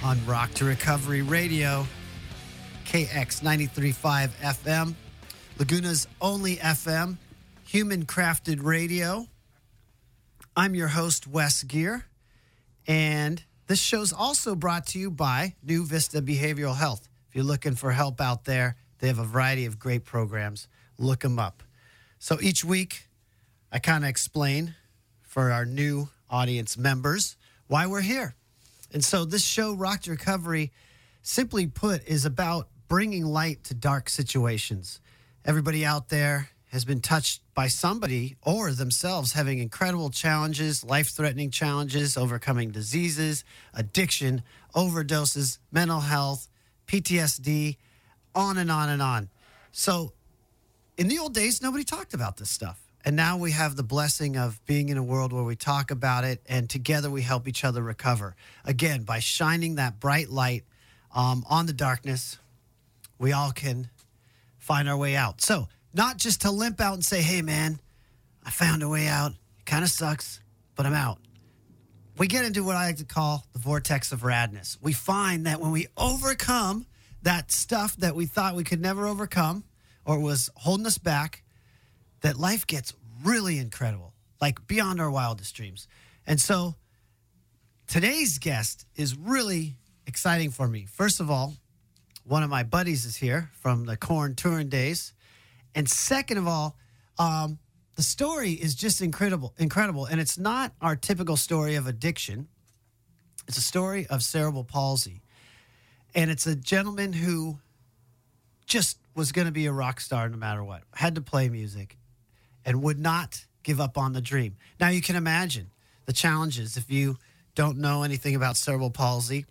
on Rock to Recovery Radio, KX 93.5 FM, Laguna's only FM, human-crafted radio. I'm your host, Wes Geer, and this show's also brought to you by New Vista Behavioral Health. If you're looking for help out there, they have a variety of great programs. Look them up. So each week, I kind of explain for our new audience members why we're here. And so this show, Rock to Recovery, simply put, is about bringing light to dark situations. Everybody out there has been touched by somebody or themselves having incredible challenges, life-threatening challenges, overcoming diseases, addiction, overdoses, mental health, PTSD, on and on and on. So in the old days, nobody talked about this stuff. And now we have the blessing of being in a world where we talk about it, and together we help each other recover. Again, by shining that bright light on the darkness, we all can find our way out. So not just to limp out and say, hey, man, I found a way out. It kind of sucks, but I'm out. We get into what I like to call the vortex of radness. We find that when we overcome that stuff that we thought we could never overcome or was holding us back, that life gets really incredible, like beyond our wildest dreams. And so today's guest is really exciting for me. First of all, one of my buddies is here from the Korn touring days. And second of all, the story is just incredible. And it's not our typical story of addiction. It's a story of cerebral palsy. And it's a gentleman who just was going to be a rock star no matter what, had to play music, and would not give up on the dream. Now, you can imagine the challenges if you don't know anything about cerebral palsy.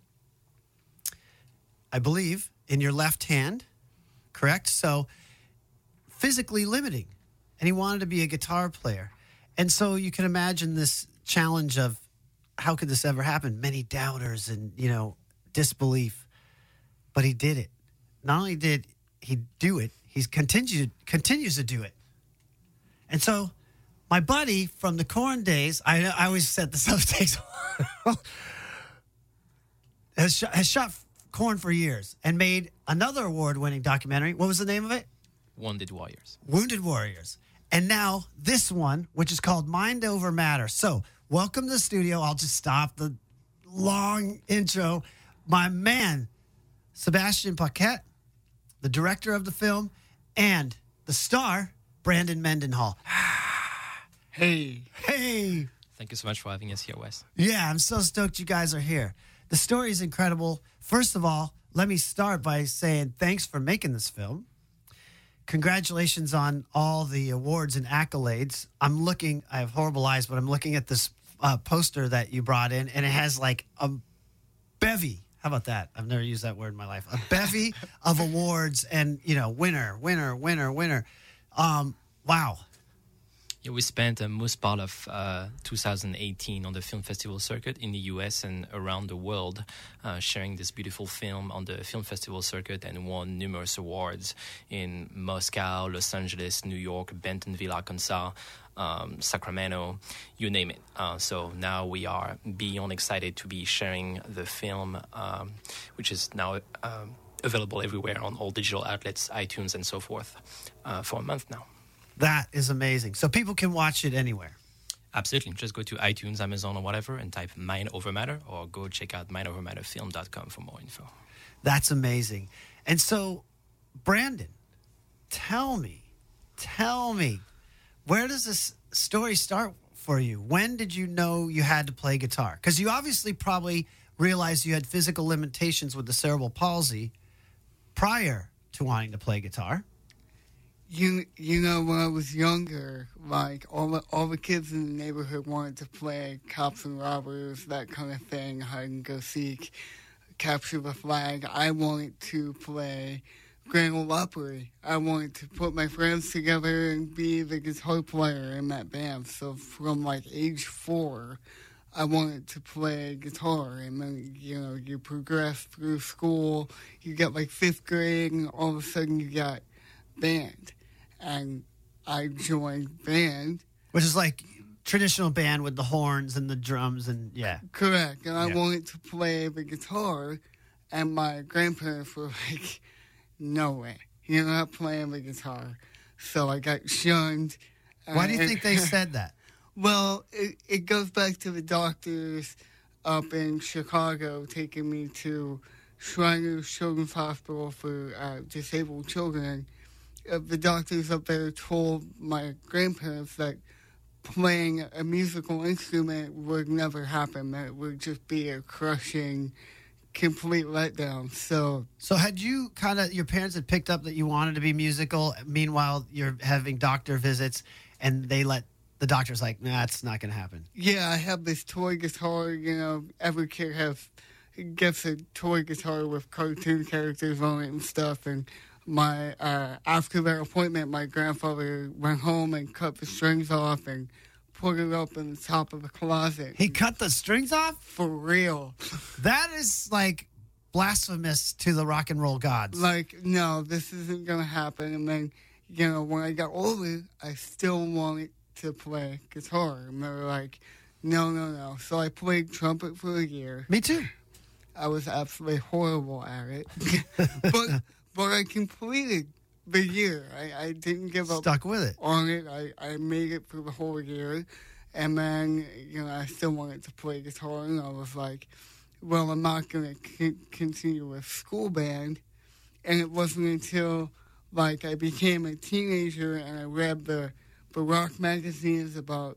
I believe in your left hand, correct? So physically limiting. And he wanted to be a guitar player. And so you can imagine this challenge of how could this ever happen? Many doubters and, disbelief. But he did it. Not only did he do it, he continues to do it. And so my buddy from the Korn days, I always set this up, takes has shot Korn for years and made another award-winning documentary. What was the name of it? Wounded Warriors. Wounded Warriors. And now this one, which is called Mind Over Matter. So welcome to the studio. I'll just stop the long intro. My man, Sebastian Paquette, the director of the film, and the star, Brandon Mendenhall. Hey. Thank you so much for having us here, Wes. Yeah, I'm so stoked you guys are here. The story is incredible. First of all, let me start by saying thanks for making this film. Congratulations on all the awards and accolades. I have horrible eyes, but I'm looking at this poster that you brought in, and it has like a bevy. How about that? I've never used that word in my life. A bevy of awards and, winner. Wow. Yeah, we spent most part of 2018 on the film festival circuit in the U.S. and around the world, sharing this beautiful film on the film festival circuit, and won numerous awards in Moscow, Los Angeles, New York, Bentonville, Arkansas, Sacramento, you name it. So now we are beyond excited to be sharing the film, which is now available everywhere on all digital outlets, iTunes and so forth, for a month now. That is amazing. So people can watch it anywhere. Absolutely. Just go to iTunes, Amazon, or whatever and type Mind Over Matter, or go check out mindovermatterfilm.com for more info. That's amazing. And so, Brandon, tell me, where does this story start for you? When did you know you had to play guitar? Because you obviously probably realized you had physical limitations with the cerebral palsy prior to wanting to play guitar. When I was younger, like all the kids in the neighborhood wanted to play cops and robbers, that kind of thing, hide and go seek, capture the flag. I wanted to play Grand Ole Opry. I wanted to put my friends together and be the guitar player in that band. So from like age 4, I wanted to play guitar, and then, you progress through school, you get like 5th grade, and all of a sudden you got band. And I joined band. Which is like traditional band with the horns and the drums and yeah. Correct. And I Yeah. wanted to play the guitar, and my grandparents were like, no way. You're not playing the guitar. So I got shunned. Why do you think they said that? Well, it goes back to the doctors up in Chicago taking me to Shriners Children's Hospital for disabled children. The doctors up there told my grandparents that playing a musical instrument would never happen, that it would just be a crushing, complete letdown. So had you your parents had picked up that you wanted to be musical, meanwhile you're having doctor visits and the doctor's like, nah, it's not going to happen. yeah, I have this toy guitar. Every kid gets a toy guitar with cartoon characters on it and stuff. And my after that appointment, my grandfather went home and cut the strings off and put it up in the top of the closet. He cut the strings off? For real. That is like blasphemous to the rock and roll gods. Like, no, this isn't going to happen. And then, when I got older, I still wanted to play guitar. And they were like, no. So I played trumpet for a year. Me too. I was absolutely horrible at it. but I completed the year. I didn't give up Stuck with it. on it. I made it through the whole year. And then, I still wanted to play guitar. And I was like, well, I'm not going to continue with school band. And it wasn't until, I became a teenager and I read the rock magazines about,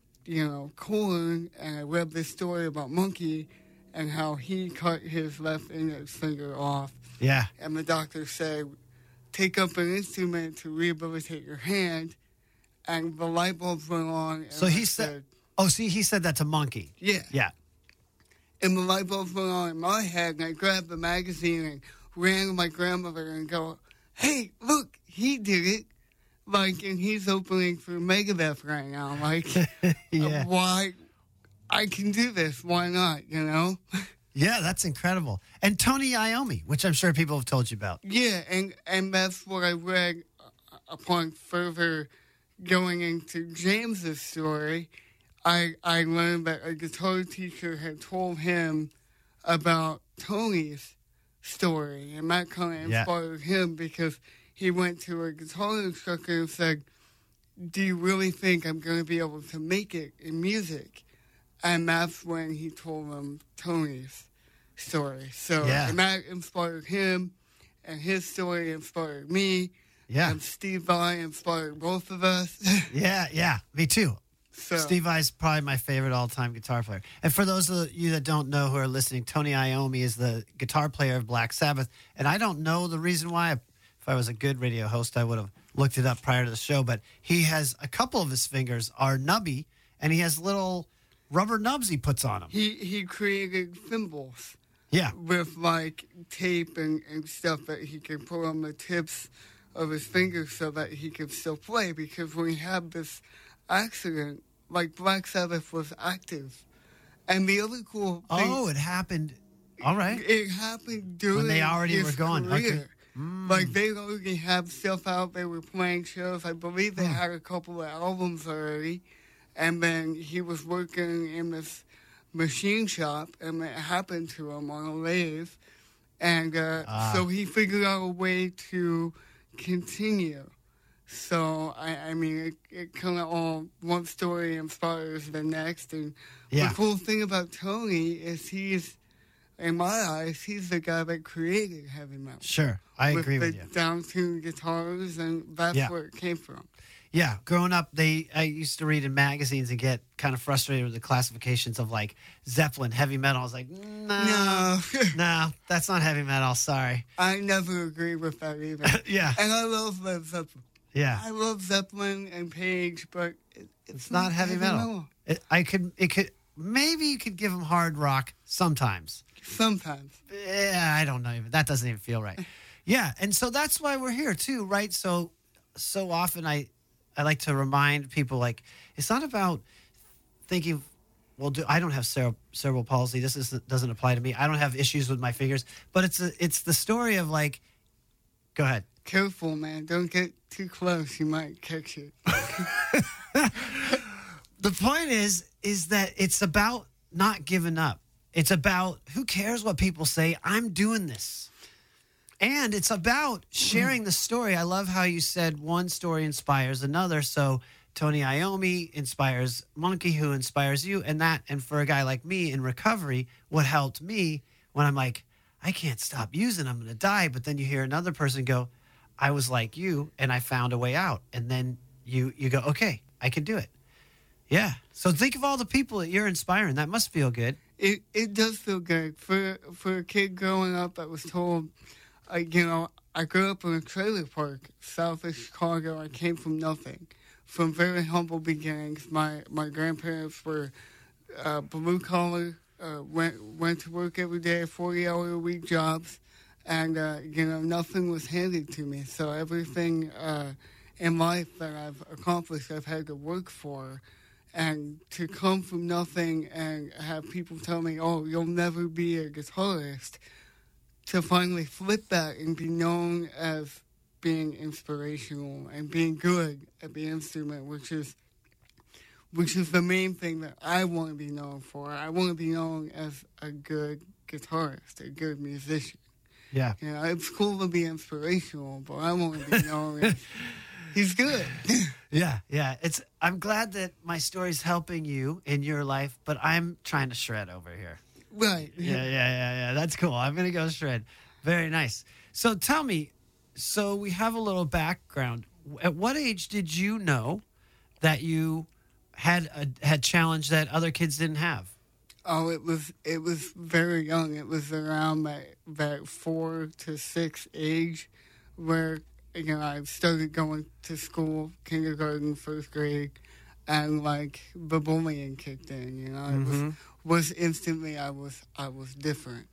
Korn, and I read this story about Monkey and how he cut his left index finger off. Yeah. And the doctor said, take up an instrument to rehabilitate your hand. And the light bulbs went on. And So he said, he said that to Monkey. yeah. Yeah. And the light bulbs went on in my head, and I grabbed the magazine and ran to my grandmother and go, hey, look, he did it. And he's opening for Megadeth right now. Yeah. Why? I can do this. Why not, Yeah, that's incredible. And Tony Iommi, which I'm sure people have told you about. Yeah, and that's what I read upon further going into James's story. I learned that a guitar teacher had told him about Tony's story, and that kind of inspired him because he went to a guitar instructor and said, do you really think I'm going to be able to make it in music? And that's when he told him Tony's story. So, and that inspired him, and his story inspired me. Yeah. And Steve Vai inspired both of us. Yeah, me too. So, Steve Vai's probably my favorite all-time guitar player. And for those of you that don't know who are listening, Tony Iommi is the guitar player of Black Sabbath. And I don't know the reason why. If I was a good radio host, I would have looked it up prior to the show. But he has a couple of his fingers are nubby, and he has little rubber nubs he puts on them. he created thimbles. Yeah. With tape and stuff that he can put on the tips of his fingers so that he can still play. Because when he had this accident, Black Sabbath was active. And the other cool thing... Oh, it happened. All right. It happened during when they already his were gone. career. Okay. They already had stuff out. They were playing shows. I believe they had a couple of albums already. And then he was working in this machine shop, and it happened to him on a lathe. And so he figured out a way to continue. So, I mean, it kind of all, one story inspires the next. And the cool thing about Tony is in my eyes, he's the guy that created heavy metal. Sure, I agree with you. With the down-tuned guitars, and that's where it came from. Yeah, growing up, I used to read in magazines and get kind of frustrated with the classifications of Zeppelin, heavy metal. I was like, no, that's not heavy metal. Sorry. I never agreed with that either. Yeah. And I love Led Zeppelin. Yeah. I love Zeppelin and Page, but it's not heavy metal. Maybe you could give them hard rock sometimes. Sometimes. Yeah, I don't know. That doesn't even feel right. Yeah, and so that's why we're here too, right? So often I like to remind people it's not about thinking, well, I don't have cerebral palsy. This doesn't apply to me. I don't have issues with my fingers. But it's the story of go ahead. Careful, man. Don't get too close. You might catch it. The point is that it's about not giving up. It's about who cares what people say. I'm doing this. And it's about sharing the story. I love how you said one story inspires another. So Tony Iommi inspires Monkey, who inspires you. And for a guy like me in recovery, what helped me when I'm like, I can't stop using, I'm going to die. But then you hear another person go, I was like you and I found a way out. And then you go, okay, I can do it. Yeah. So think of all the people that you're inspiring. That must feel good. It does feel good. For a kid growing up, I was told, I grew up in a trailer park south of Chicago. I came from nothing, from very humble beginnings. My grandparents were blue collar, went to work every day, 40-hour-a-week jobs, and nothing was handed to me. So everything in life that I've accomplished, I've had to work for. And to come from nothing and have people tell me, oh, you'll never be a guitarist, to finally flip that and be known as being inspirational and being good at the instrument, which is the main thing that I want to be known for. I want to be known as a good guitarist, a good musician. Yeah. It's cool to be inspirational, but I want to be known as he's good. Yeah. I'm glad that my story's helping you in your life, but I'm trying to shred over here. Right. Yeah. That's cool. I'm going to go shred. Very nice. So tell me, so we have a little background. At what age did you know that you had challenge that other kids didn't have? Oh, it was very young. It was around that 4 to 6 age where I started going to school, kindergarten, first grade, and the bullying kicked in. It was instantly I was different.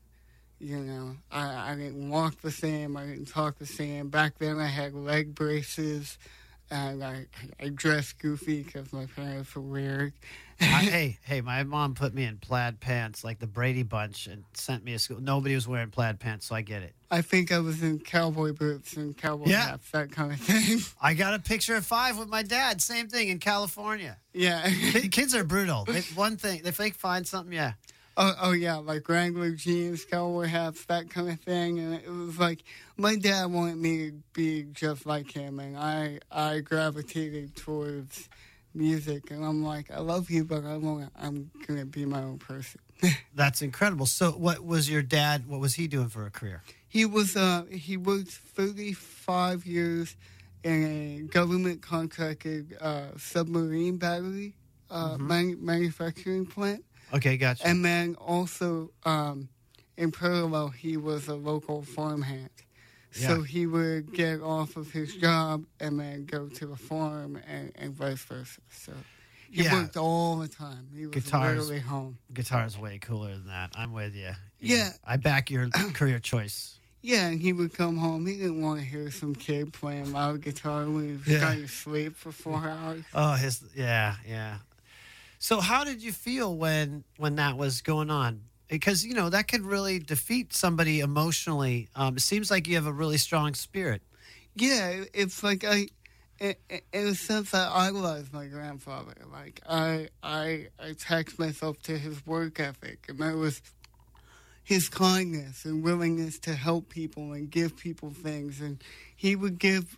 I didn't walk the same. I didn't talk the same. Back then, I had leg braces, and I dressed goofy because my parents were weird. Hey, my mom put me in plaid pants like the Brady Bunch and sent me to school. Nobody was wearing plaid pants, so I get it. I think I was in cowboy boots and cowboy hats, that kind of thing. I got a picture of 5 with my dad. Same thing in California. Yeah. Kids are brutal. One thing, if they find something, yeah. Oh, yeah, like Wrangler jeans, cowboy hats, that kind of thing. And it was like, my dad wanted me to be just like him, and I gravitated towards music. And I'm like, I love you, but I'm going to be my own person. That's incredible. So what was he doing for a career? He worked 35 years in a government contracted submarine battery manufacturing plant. Okay, gotcha. And then also, in parallel, he was a local farmhand. Yeah. So he would get off of his job and then go to the farm and vice versa. So he worked all the time. He was rarely home. Guitar's way cooler than that. I'm with you. Yeah. I back your career choice. Yeah, and he would come home. He didn't want to hear some kid playing loud guitar when he was trying to sleep for 4 hours. Oh, yeah. So how did you feel when that was going on? Because, that could really defeat somebody emotionally. It seems like you have a really strong spirit. Yeah, it's like in a sense, I idolize my grandfather. Like, I attached myself to his work ethic, and that was his kindness and willingness to help people and give people things. And he would give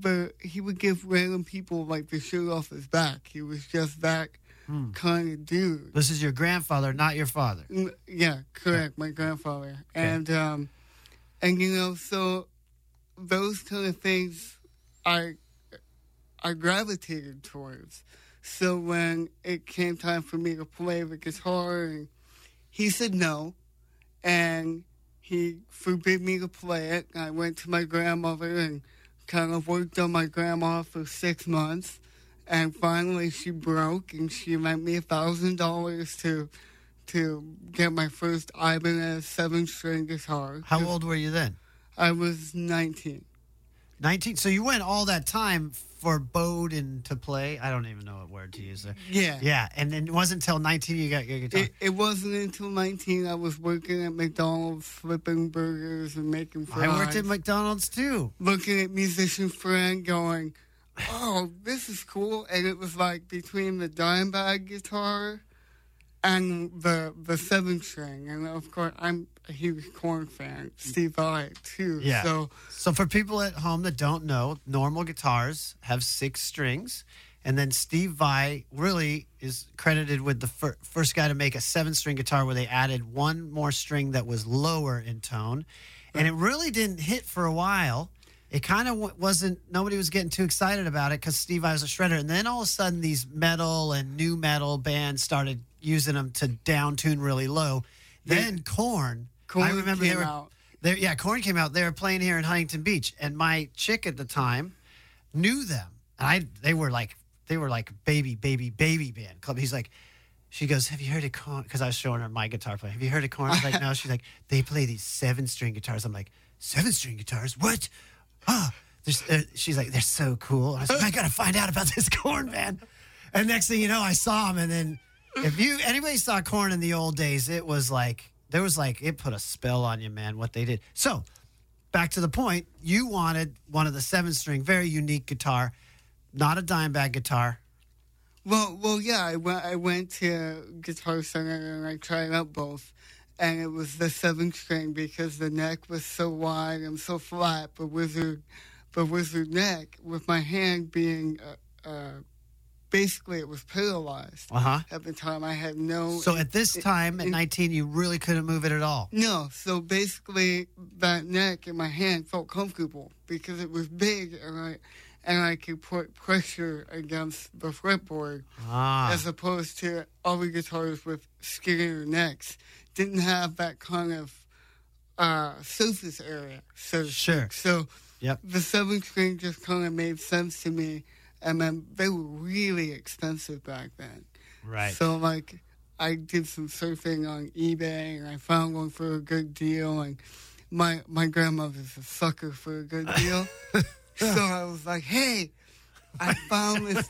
random people like the shirt off his back. He was just that kind of dude. This is your grandfather, not your father. Yeah, correct. My grandfather. Okay. And so those kind of things I gravitated towards. So when it came time for me to play the guitar, and he said no, and he forbid me to play it. I went to my grandmother and kind of worked on my grandma for 6 months. And finally, she broke, and she lent me $1,000 to get my first Ibanez 7-string guitar. How old were you then? I was 19. 19? So you went all that time for Bowden to play? I don't even know what word to use there. Yeah. Yeah, and then it wasn't until 19 you got your guitar? It wasn't until 19 I was working at McDonald's, flipping burgers and making fries. I worked at McDonald's, too. Looking at musician friend going, oh, this is cool. And it was like between the Dimebag guitar and the 7-string. And of course, I'm a huge Korn fan. Steve Vai, too. Yeah. So for people at home that don't know, normal guitars have 6 strings. And then Steve Vai really is credited with the first guy to make a 7-string guitar where they added one more string that was lower in tone. And it really didn't hit for a while. It kind of wasn't, nobody was getting too excited about it because Steve Vai was a shredder. And then all of a sudden, these metal and new metal bands started using them to down tune really low. Then Korn I remember came out. Korn came out. They were playing here in Huntington Beach. And my chick at the time knew them. And they were like baby band club. He's like, she goes, have you heard of Korn? Because I was showing her my guitar playing. Have you heard of Korn? I was like, no. She's like, they play these 7-string guitars. I'm like, 7-string guitars? What? She's like, they're so cool. I was like, I got to find out about this Korn band. And next thing you know, I saw him. And then anybody saw Korn in the old days, it put a spell on you, man, what they did. So back to the point, you wanted one of the 7-string, very unique guitar, not a Dimebag guitar. Well, yeah. I went to Guitar Center and I tried out both, and it was the 7-string because the neck was so wide and so flat. But Wizard neck, with my hand being basically it was paralyzed at the time. I had no. So at this time, at 19, you really couldn't move it at all. No. So basically, that neck in my hand felt comfortable because it was big and I could put pressure against the fretboard, as opposed to other guitars with skinnier necks. Didn't have that kind of surface area, so to speak. So the 7-string just kind of made sense to me, and then they were really expensive back then. Right. So, like, I did some surfing on eBay, and I found one for a good deal, and my grandmother's a sucker for a good deal. So I was like, "Hey, I found this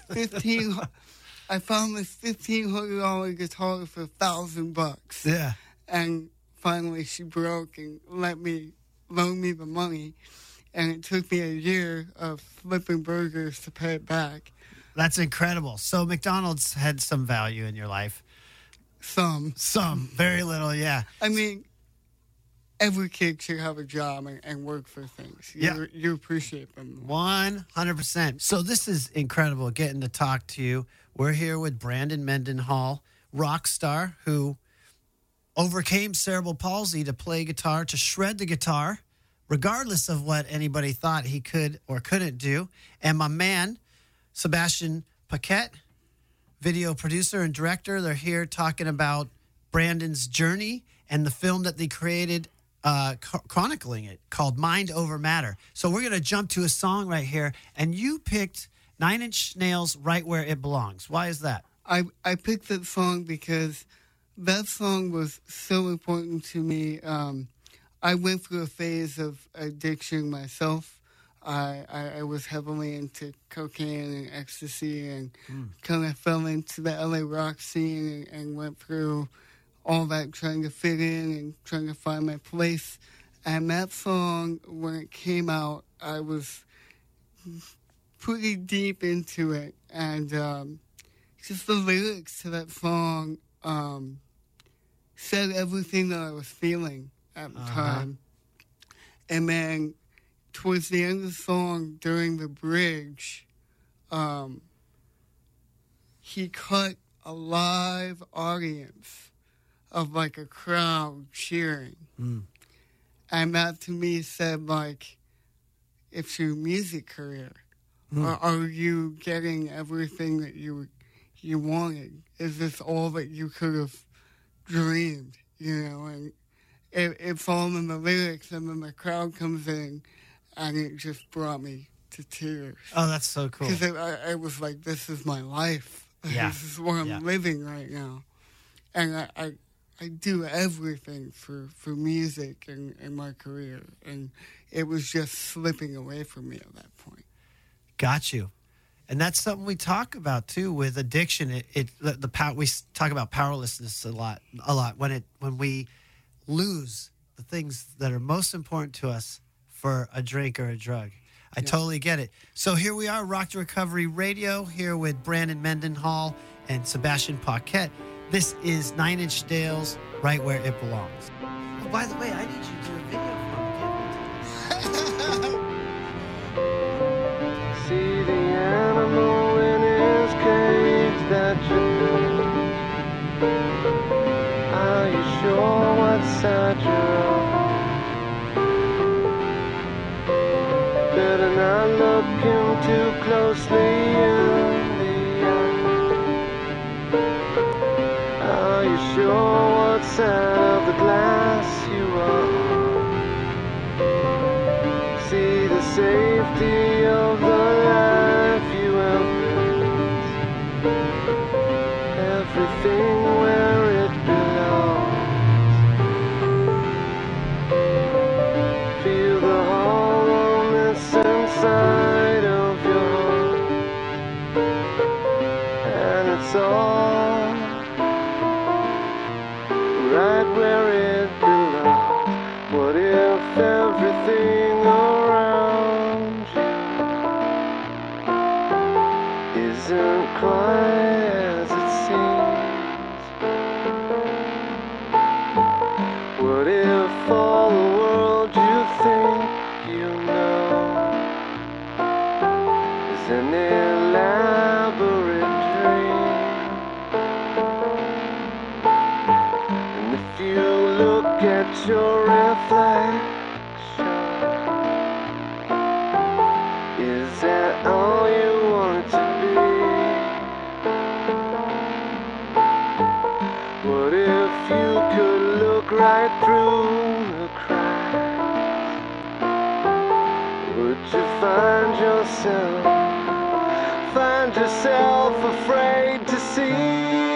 $1,500 guitar for $1,000." Yeah. And finally, she broke and loaned me the money, and it took me a year of flipping burgers to pay it back. That's incredible. So McDonald's had some value in your life. Some, very little. Yeah. I mean, every kid should have a job and work for things. You appreciate them. 100%. So this is incredible getting to talk to you. We're here with Brandon Mendenhall, rock star who overcame cerebral palsy to play guitar, to shred the guitar, regardless of what anybody thought he could or couldn't do. And my man, Sebastian Paquette, video producer and director. They're here talking about Brandon's journey and the film that they created chronicling it called Mind Over Matter. So we're going to jump to a song right here, and you picked Nine Inch Nails' Right Where It Belongs. Why is that? I picked that song because that song was so important to me. I went through a phase of addiction myself. I was heavily into cocaine and ecstasy and kind of fell into the LA rock scene and went through all that trying to fit in and trying to find my place. And that song, when it came out, I was pretty deep into it. And just the lyrics to that song said everything that I was feeling at the time. And then towards the end of the song, during the bridge, he cut a live audience of like a crowd cheering. And that to me said, like, it's your music career. Are you getting everything that you wanted? Is this all that you could have dreamed? You know, and it's all in the lyrics, and then the crowd comes in, and it just brought me to tears. Oh, that's so cool. Because I was like, this is my life. Yeah. This is what I'm living right now. And I do everything for music and my career. And it was just slipping away from me at that point. Got you. And that's something we talk about too with addiction. We talk about powerlessness a lot. When we lose the things that are most important to us for a drink or a drug. I totally get it. So here we are, Rock to Recovery Radio, here with Brandon Mendenhall and Sebastian Paquette. This is 9 Inch Nails, Right Where It Belongs. Oh, by the way, I need you to do a video for me. See the animal in his cage that you know. Are you sure what side you're on? Better not look him too closely in the eye. Are you sure what side of the glass you are? See the safety of the life you have built. Everything where it belongs. Feel the hollowness inside of your heart. And it's all right where it belongs. What if everything around you isn't quite as it seems? What if all the world you think you know is an elaborate dream? And if you look at your reflection, is that all you want to be? What if you could look right through the cracks? Would you find yourself afraid to see?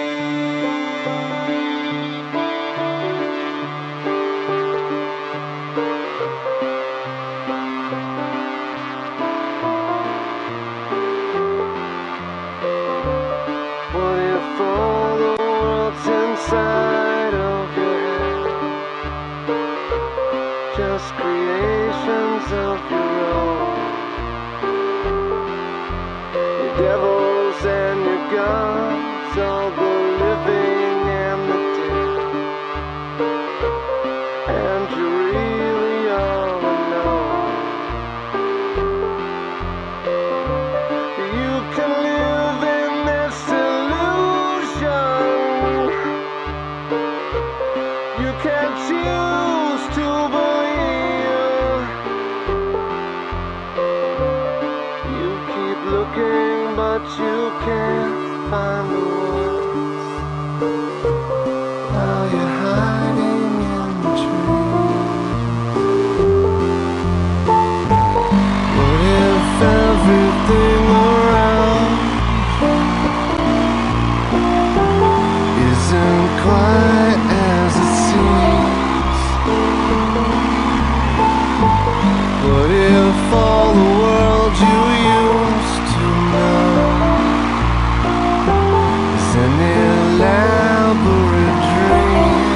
Inside of your head, just creations of your own. Your devils and your gods, all the living and the dead, and you're really all alone. You can live in this illusion. You can choose to believe. You keep looking, but you can't find the words. While you're hiding in the trees. What if everything around isn't quite as it seems? What if all the world you used to know is an elaborate dream?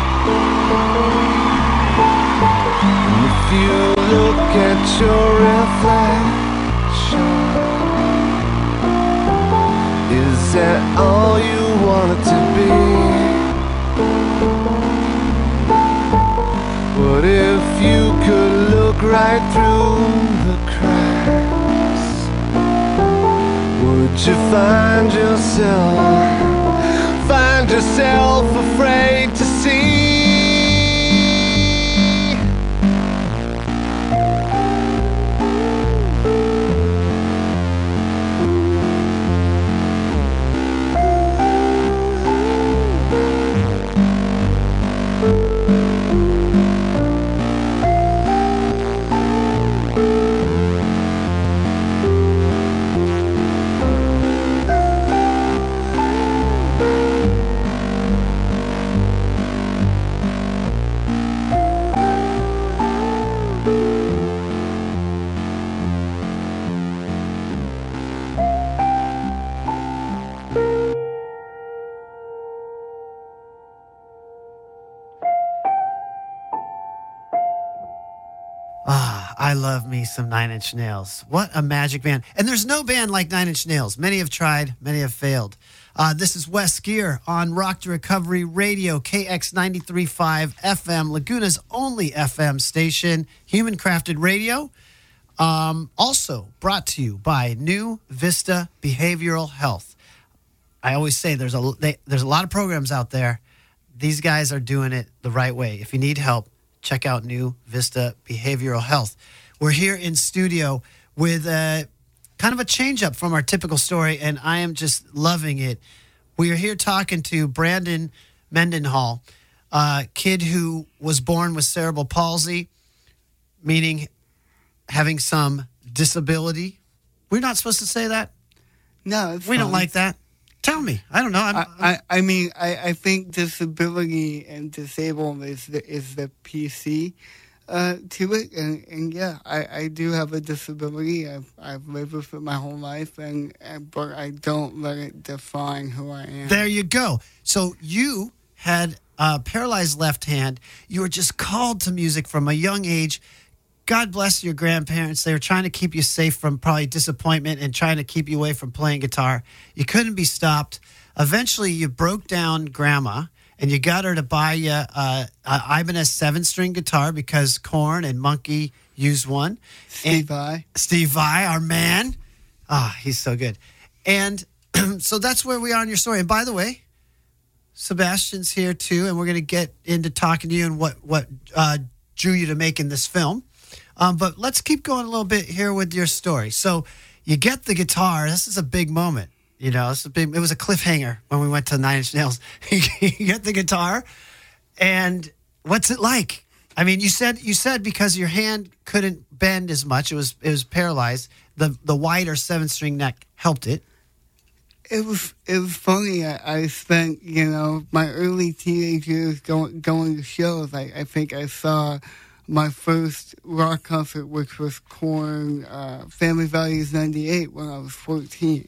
And if you look at your reflection, is that all you want it to be? What if you could look right through the cracks? Would you find yourself afraid to see? I love me some Nine Inch Nails. What a magic band. And there's no band like Nine Inch Nails. Many have tried, many have failed. This is Wes Geer on Rock to Recovery Radio, KX 93.5 FM, Laguna's only FM station, Human Crafted Radio. Also brought to you by New Vista Behavioral Health. I always say there's a lot of programs out there. These guys are doing it the right way. If you need help, check out New Vista Behavioral Health. We're here in studio with kind of a change up from our typical story, and I am just loving it. We are here talking to Brandon Mendenhall, a kid who was born with cerebral palsy, meaning having some disability. We're not supposed to say that? No, it's We don't fine. like that. Tell me. I don't know. I think disability and disabled is the PC to it, and yeah, I do have a disability. I've lived with it my whole life, but I don't let it define who I am. There you go. So you had a paralyzed left hand. You were just called to music from a young age. God bless your grandparents. They were trying to keep you safe from probably disappointment and trying to keep you away from playing guitar. You couldn't be stopped. Eventually, you broke down Grandma, and you got her to buy you a Ibanez 7-string guitar because Korn and Monkey used one. Steve Vai. Steve Vai, our man. He's so good. And so that's where we are in your story. And by the way, Sebastian's here too, and we're going to get into talking to you and what drew you to making this film. But let's keep going a little bit here with your story. So you get the guitar. This is a big moment. You know, it was a cliffhanger when we went to Nine Inch Nails. You get the guitar, and what's it like? I mean, you said because your hand couldn't bend as much, it was paralyzed. The wider 7-string neck helped it. It was funny. I spent my early teenage years going to shows. I think I saw my first rock concert, which was Korn, Family Values 98 when I was 14.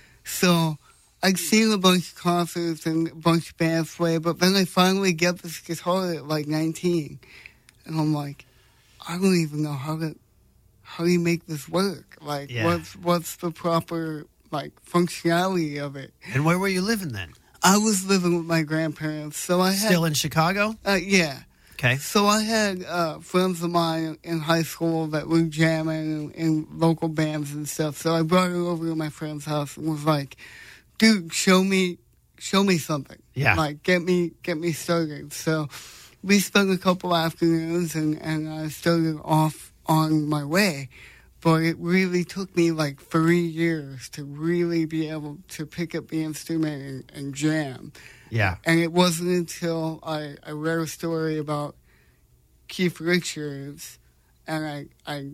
So I'd seen a bunch of concerts and a bunch of bands play, but then I finally get this guitar at like 19. And I'm like, I don't even know how do you make this work? Like, Yeah. what's the proper, functionality of it? And where were you living then? I was living with my grandparents, so I had... Still in Chicago? Yeah. Okay. So I had friends of mine in high school that were jamming in local bands and stuff. So I brought her over to my friend's house and was like, "Dude, show me something. Yeah. Like get me started." So we spent a couple afternoons and I started off on my way. But it really took me 3 years to really be able to pick up the instrument and jam. Yeah. And it wasn't until I read a story about Keith Richards and I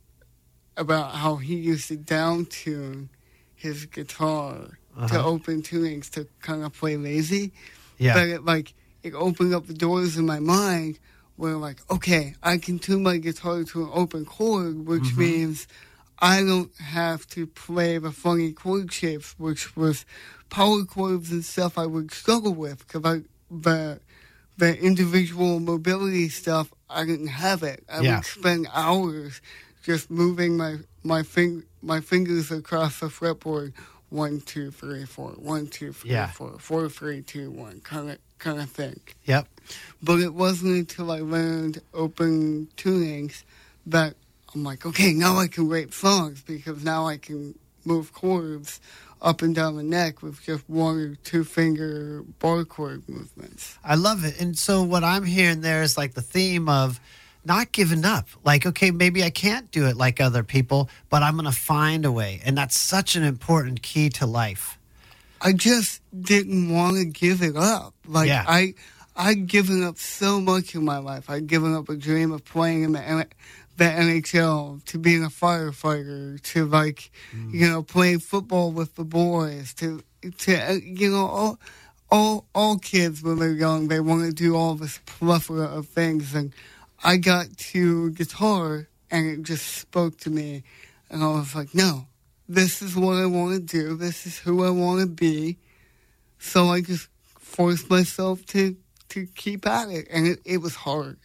about how he used to down tune his guitar to open tunings to kind of play lazy. Yeah. But it opened up the doors in my mind where okay, I can tune my guitar to an open chord, which means I don't have to play the funny chord shapes, which was power chords and stuff I would struggle with because the individual mobility stuff, I didn't have it. I would spend hours just moving my fingers across the fretboard. 1, 2, 3, 4. 1, 2, 3, 4. 4, 3, 2, 1. Kind of thing. Yep. But it wasn't until I learned open tunings that I'm like, okay, now I can write songs because now I can move chords up and down the neck with just 1 or 2 finger bar chord movements. I love it. And so what I'm hearing there is the theme of not giving up. Okay, maybe I can't do it like other people, but I'm going to find a way. And that's such an important key to life. I just didn't want to give it up. I'd given up so much in my life. I'd given up a dream of playing in the NHL, to being a firefighter, to playing football with the boys, to all kids when they're young, they want to do all this plethora of things. And I got to guitar and it just spoke to me, and I was like, no, this is what I want to do. This is who I want to be. So I just forced myself to keep at it, and it was hard.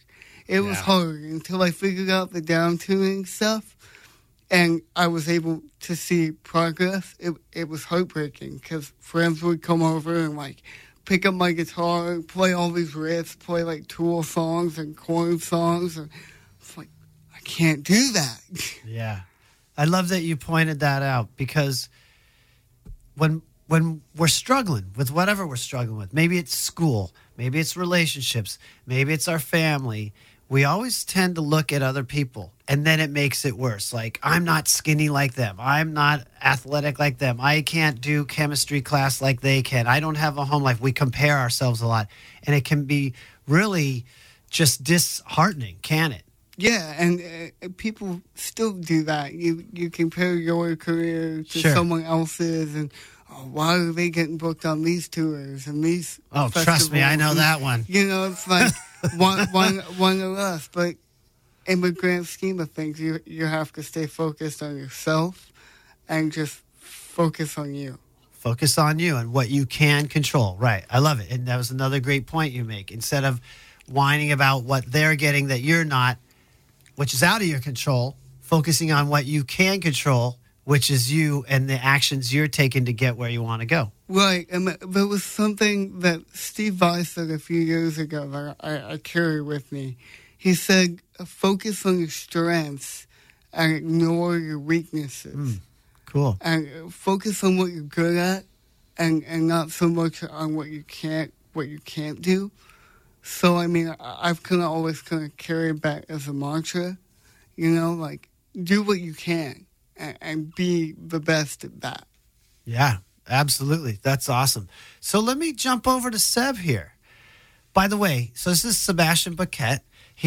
It was hard until I figured out the down tuning stuff, and I was able to see progress. It was heartbreaking because friends would come over and like pick up my guitar, play all these riffs, play like Tool songs and Korn songs. And it's like, I can't do that. Yeah. I love that you pointed that out, because when we're struggling with whatever we're struggling with, maybe it's school, maybe it's relationships, maybe it's our family, we always tend to look at other people, and then it makes it worse. Like, I'm not skinny like them. I'm not athletic like them. I can't do chemistry class like they can. I don't have a home life. We compare ourselves a lot, and it can be really just disheartening, can it? Yeah, and people still do that. You compare your career to Sure. someone else's, and why are they getting booked on these tours and these Oh, trust me, I know festivals? that one. You know, it's like one of us. But in the grand scheme of things, you have to stay focused on yourself and just focus on you. Focus on you and what you can control. Right. I love it. And that was another great point you make. Instead of whining about what they're getting that you're not, which is out of your control, focusing on what you can control, which is you and the actions you're taking to get where you want to go. Right, and there was something that Steve Vai said a few years ago that I carry with me. He said, focus on your strengths and ignore your weaknesses. Cool. And focus on what you're good at and not so much on what you can't do. So, I mean, I've kind of always kind of carried that as a mantra, you know, like, do what you can and be the best at that. Yeah, absolutely. That's awesome. So let me jump over to Seb here. By the way, so this is Sebastian Paquette.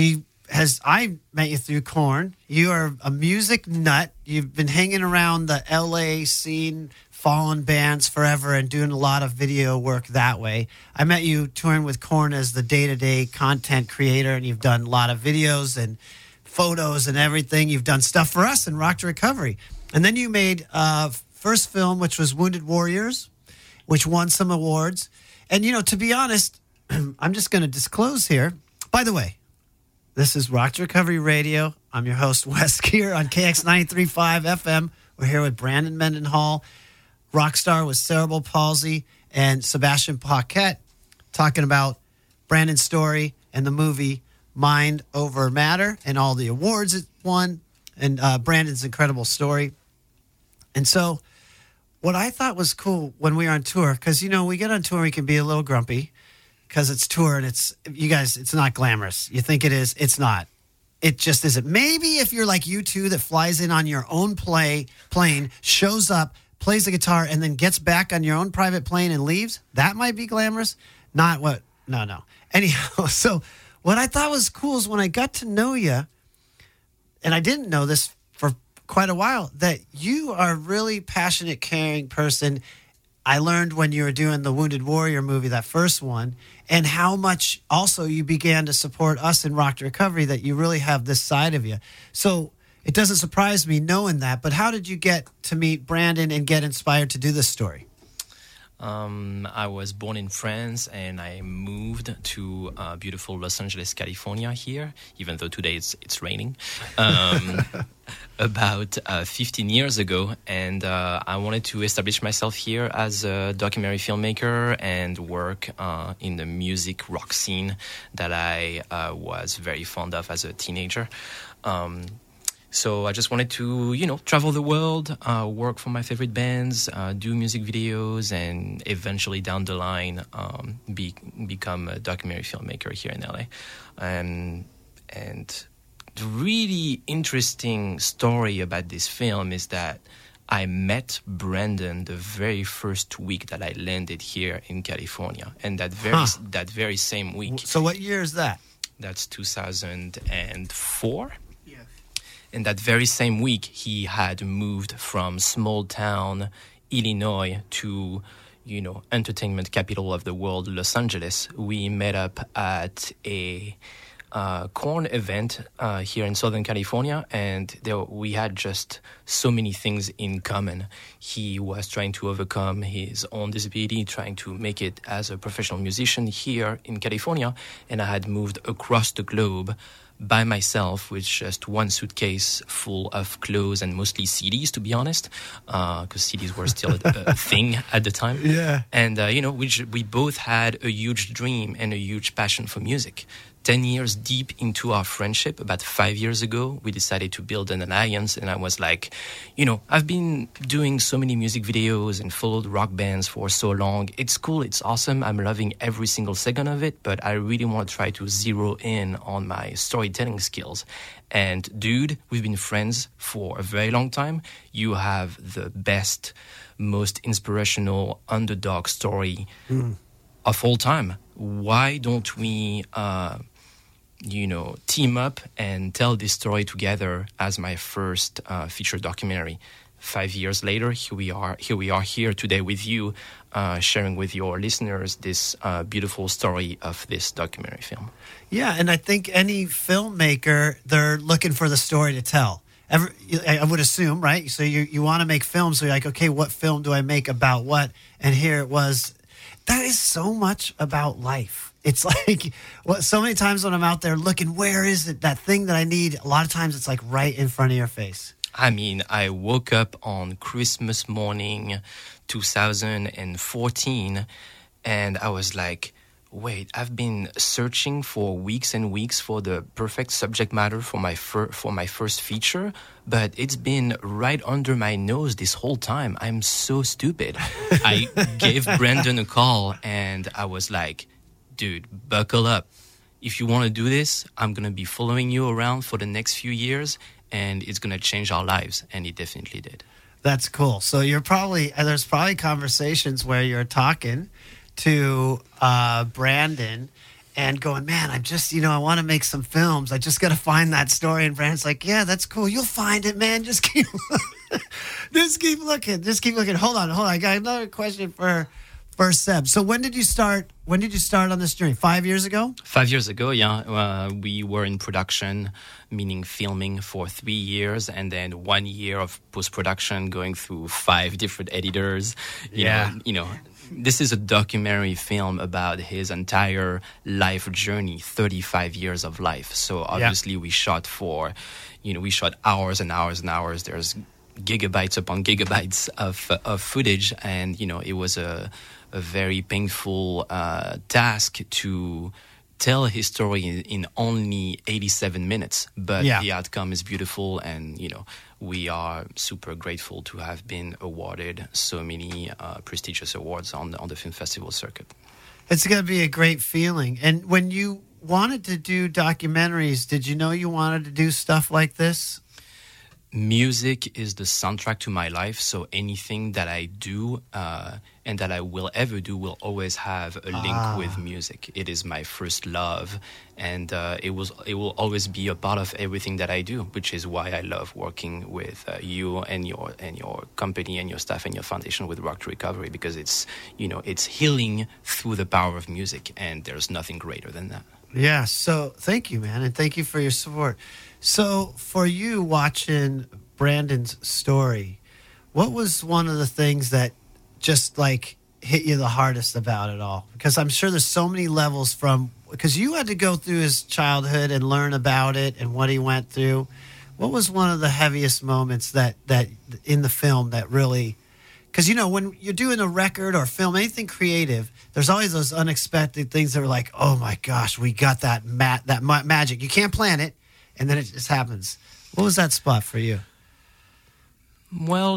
I met you through Korn. You are a music nut. You've been hanging around the LA scene, following bands forever and doing a lot of video work that way. I met you touring with Korn as the day-to-day content creator, and you've done a lot of videos and photos and everything. You've done stuff for us in Rock to Recovery. And then you made first film, which was Wounded Warriors, which won some awards. And, you know, to be honest, I'm just going to disclose here. By the way, this is Rock to Recovery Radio. I'm your host, Wes Keir, on KX 93.5 FM. We're here with Brandon Mendenhall, rock star with cerebral palsy, and Sebastian Paquette, talking about Brandon's story and the movie Mind Over Matter and all the awards it won, and Brandon's incredible story. And so what I thought was cool when we were on tour, because, you know, we get on tour, we can be a little grumpy because it's tour and it's not glamorous. You think it is, it's not. It just isn't. Maybe if you're like U2 that flies in on your own plane, shows up, plays the guitar, and then gets back on your own private plane and leaves, that might be glamorous. Not what, no. Anyhow, so what I thought was cool is when I got to know you, and I didn't know this for quite a while, that you are a really passionate, caring person. I learned when you were doing the Wounded Warrior movie, that first one, and how much also you began to support us in Rock to Recovery, that you really have this side of you. So it doesn't surprise me knowing that, but how did you get to meet Brandon and get inspired to do this story? I was born in France, and I moved to beautiful Los Angeles, California here, even though today it's raining, about 15 years ago. And I wanted to establish myself here as a documentary filmmaker and work in the music rock scene that I was very fond of as a teenager. So I just wanted to, travel the world, work for my favorite bands, do music videos, and eventually down the line become a documentary filmmaker here in LA. And the really interesting story about this film is that I met Brandon the very first week that I landed here in California, and that very same week. So what year is that? That's 2004. And that very same week, he had moved from small town Illinois to, entertainment capital of the world, Los Angeles. We met up at a Korn event here in Southern California, and we had just so many things in common. He was trying to overcome his own disability, trying to make it as a professional musician here in California, and I had moved across the globe by myself with just one suitcase full of clothes and mostly CDs, to be honest, because CDs were still a thing at the time. Yeah. And, we both had a huge dream and a huge passion for music. 10 years deep into our friendship, about 5 years ago, we decided to build an alliance. And I was like, I've been doing so many music videos and followed rock bands for so long. It's cool. It's awesome. I'm loving every single second of it. But I really want to try to zero in on my storytelling skills. And dude, we've been friends for a very long time. You have the best, most inspirational underdog story of all time. Why don't we team up and tell this story together as my first feature documentary? 5 years later, here we are here today with you, sharing with your listeners this beautiful story of this documentary film. Yeah, and I think any filmmaker, they're looking for the story to tell. I would assume, right? So you want to make films, so you're like, okay, what film do I make about what? And here it was. That is so much about life. It's like, so many times when I'm out there looking, where is it, that thing that I need? A lot of times it's like right in front of your face. I mean, I woke up on Christmas morning 2014 and I was like, wait, I've been searching for weeks and weeks for the perfect subject matter for my first feature, but it's been right under my nose this whole time. I'm so stupid. I gave Brandon a call and I was like, dude, buckle up. If you want to do this, I'm going to be following you around for the next few years and it's going to change our lives. And it definitely did. That's cool. So there's probably conversations where you're talking to Brandon and going, man, I just, I want to make some films. I just got to find that story. And Brandon's like, yeah, that's cool. You'll find it, man. Just keep looking. Hold on. I got another question for Seb. So when did you start on this journey? 5 years ago? 5 years ago, yeah. We were in production, meaning filming for 3 years, and then 1 year of post-production, going through 5 different editors. You know, this is a documentary film about his entire life journey, 35 years of life. So obviously we shot hours and hours and hours. There's gigabytes upon gigabytes of footage, and it was a very painful task to tell his story in only 87 minutes, but the outcome is beautiful, and we are super grateful to have been awarded so many prestigious awards on the film festival circuit. It's going to be a great feeling. And when you wanted to do documentaries, did you know you wanted to do stuff like this? Music is the soundtrack to my life, so anything that I do and that I will ever do will always have a link with music. It is my first love, and it will always be a part of everything that I do, which is why I love working with you and your company and your staff and your foundation with Rock to Recovery, because it's healing through the power of music, and there's nothing greater than that. Yeah, so thank you, man, and thank you for your support. So for you watching Brandon's story, what was one of the things that just like hit you the hardest about it all? Because I'm sure there's so many levels because you had to go through his childhood and learn about it and what he went through. What was one of the heaviest moments that in the film that really, because when you're doing a record or film, anything creative, there's always those unexpected things that are like, oh my gosh, we got that magic. You can't plan it. And then it just happens. What was that spot for you? Well,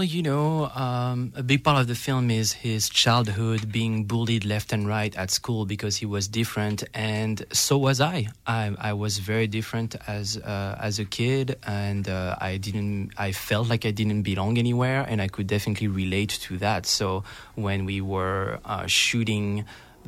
a big part of the film is his childhood, being bullied left and right at school because he was different, and so was I. I was very different as a kid, and I felt like I didn't belong anywhere, and I could definitely relate to that. So when we were shooting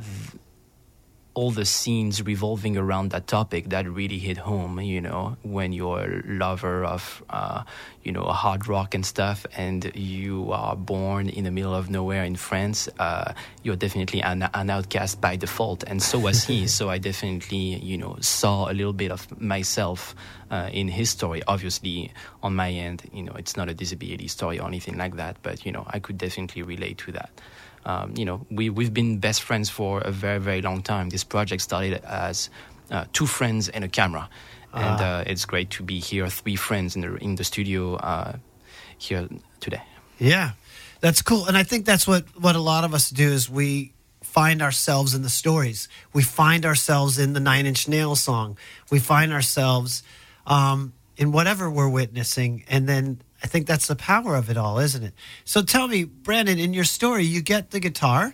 all the scenes revolving around that topic, that really hit home, when you're a lover of, hard rock and stuff, and you are born in the middle of nowhere in France, you're definitely an outcast by default, and so was he. So I definitely, saw a little bit of myself in his story. Obviously, on my end, it's not a disability story or anything like that, but, I could definitely relate to that. We've been best friends for a very, very long time. This project started as 2 friends and a camera. And it's great to be here, three friends in the studio here today. Yeah, that's cool. And I think that's what a lot of us do is we find ourselves in the stories. We find ourselves in the Nine Inch Nails song. We find ourselves in whatever we're witnessing. And then I think that's the power of it all, isn't it? So tell me, Brandon, in your story, you get the guitar.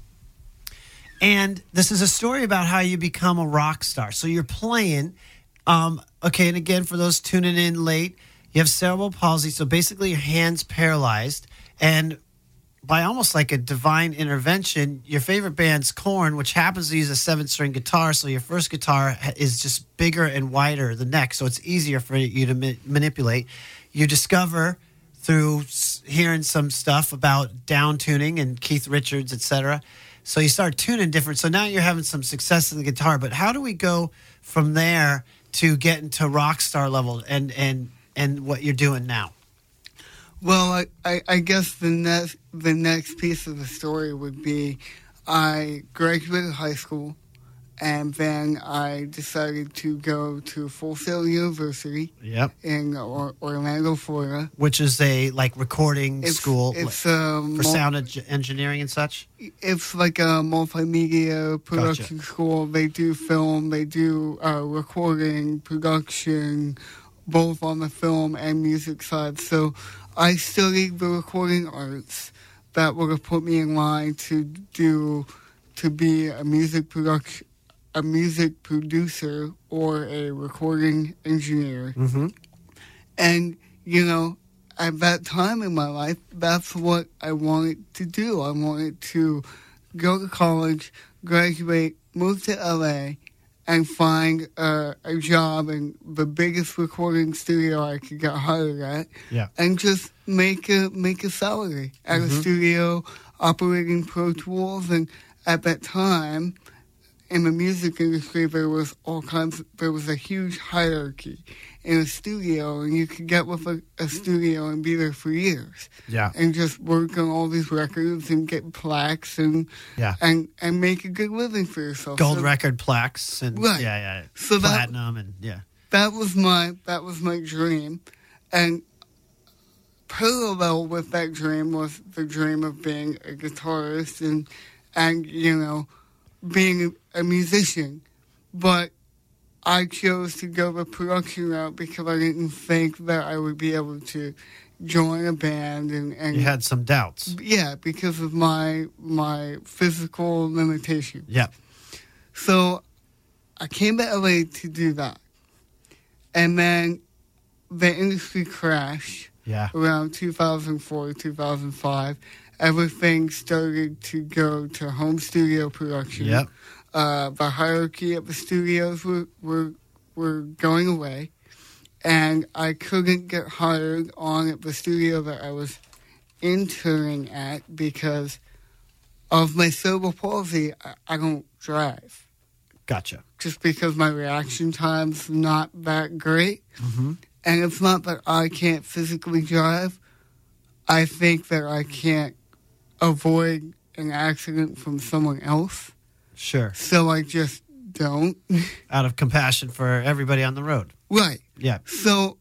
And this is a story about how you become a rock star. So you're playing. Okay, and again, for those tuning in late, you have cerebral palsy. So basically your hand's paralyzed. And by almost like a divine intervention, your favorite band's Korn, which happens to use a 7-string guitar. So your first guitar is just bigger and wider, the neck. So it's easier for you to manipulate. You discover through hearing some stuff about down tuning and Keith Richards, etc. So you start tuning different. So now you're having some success in the guitar. But how do we go from there to getting to rock star level and what you're doing now? Well, I guess the next piece of the story would be I graduated high school, and then I decided to go to Full Sail University. Yep. In Orlando, Florida. Which is a recording school it's for sound engineering and such? It's like a multimedia production school. They do film, they do recording, production, both on the film and music side. So I studied the recording arts. That would have put me in line to be a music producer or a recording engineer. Mm-hmm. And, at that time in my life, that's what I wanted to do. I wanted to go to college, graduate, move to LA, and find a job in the biggest recording studio I could get hired at, and just make a salary at a studio operating Pro Tools. And at that time, in the music industry, there was a huge hierarchy in a studio, and you could get with a studio and be there for years, and just work on all these records and get plaques and make a good living for yourself. Gold record plaques and so platinum that was my dream, and parallel with that dream was the dream of being a guitarist and being a musician. But I chose to go the production route because I didn't think that I would be able to join a band. And you had some doubts. Yeah, because of my physical limitation. Yeah. So I came to LA to do that. And then the industry crashed around 2004, 2005. Everything started to go to home studio production. Yep. The hierarchy of the studios were going away, and I couldn't get hired on at the studio that I was interning at because of my cerebral palsy. I don't drive. Gotcha. Just because my reaction time's not that great. Mm-hmm. And it's not that I can't physically drive. I think that I can't avoid an accident from someone else. Sure. So I just don't. Out of compassion for everybody on the road. Right. Yeah. So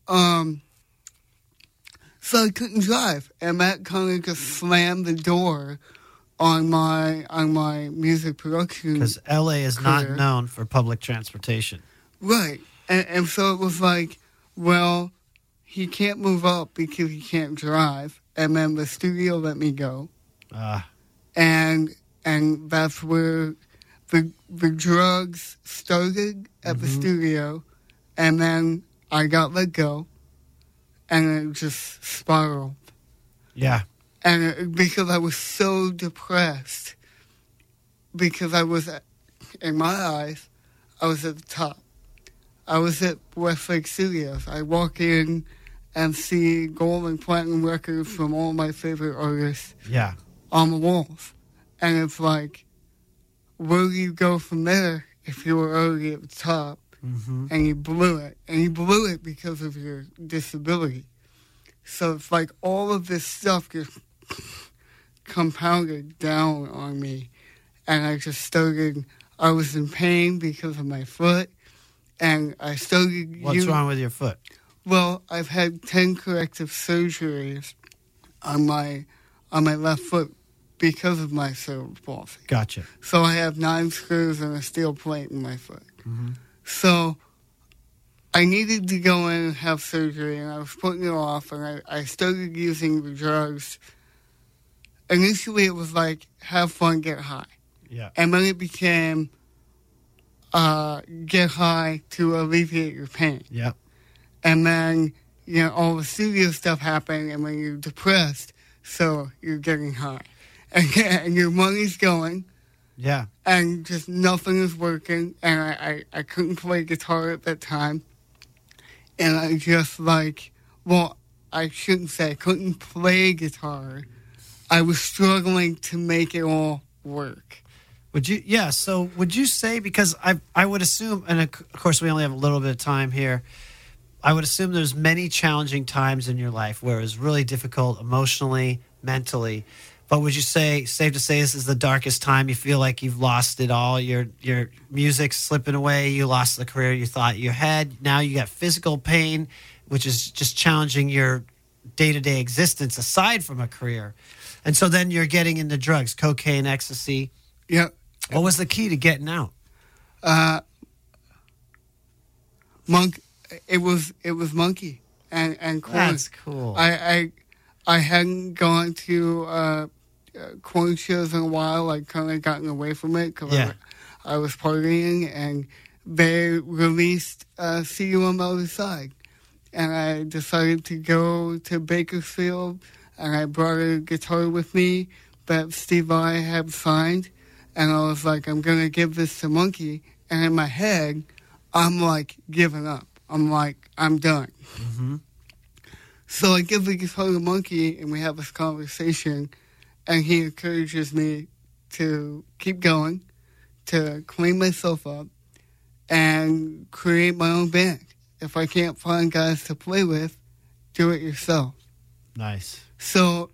I couldn't drive, and that kind of just slammed the door on my music production. Because LA is not known for public transportation. Right. And so it was like, well, he can't move up because he can't drive, and then the studio let me go. And that's where the drugs started at the studio, and then I got let go, and it just spiraled. Yeah. And because I was so depressed, because I was, in my eyes, I was at the top. I was at Westlake Studios. I walk in and see gold and platinum records from all my favorite artists on the walls. And it's like, where do you go from there if you were already at the top and you blew it? And you blew it because of your disability. So it's like all of this stuff just compounded down on me. And I just started, I was in pain because of my foot. and I started. What's wrong with your foot? Well, I've had 10 corrective surgeries on my left foot because of my cerebral palsy. Gotcha. So I have 9 screws and a steel plate in my foot. Mm-hmm. So I needed to go in and have surgery, and I was putting it off, and I started using the drugs. Initially, it was like, have fun, get high. Yeah. And then it became get high to alleviate your pain. Yep. And then, all the studio stuff happened, and when you're depressed, so you're getting high. And your money's going. Yeah. And just nothing is working. And I couldn't play guitar at that time. And I just I shouldn't say I couldn't play guitar. I was struggling to make it all work. So would you say, because I would assume, and of course we only have a little bit of time here, I would assume there's many challenging times in your life where it was really difficult emotionally, mentally. But would you say, safe to say, this is the darkest time? You feel like you've lost it all. Your music's slipping away. You lost the career you thought you had. Now you got physical pain, which is just challenging your day-to-day existence aside from a career. And so then you're getting into drugs, cocaine, ecstasy. Yeah. What was the key to getting out? It was Monkey and Korn. That's cool. I hadn't gone to Korn shows in a while. I kind of gotten away from it because I was partying, and they released "See You on the Other Side," and I decided to go to Bakersfield, and I brought a guitar with me that Steve Vai had signed, and I was like, I'm gonna give this to Monkey, and in my head, I'm like giving up. I'm like, I'm done. Mm-hmm. So I give the guitar to Monkey, and we have this conversation, and he encourages me to keep going, to clean myself up, and create my own band. If I can't find guys to play with, do it yourself. Nice. So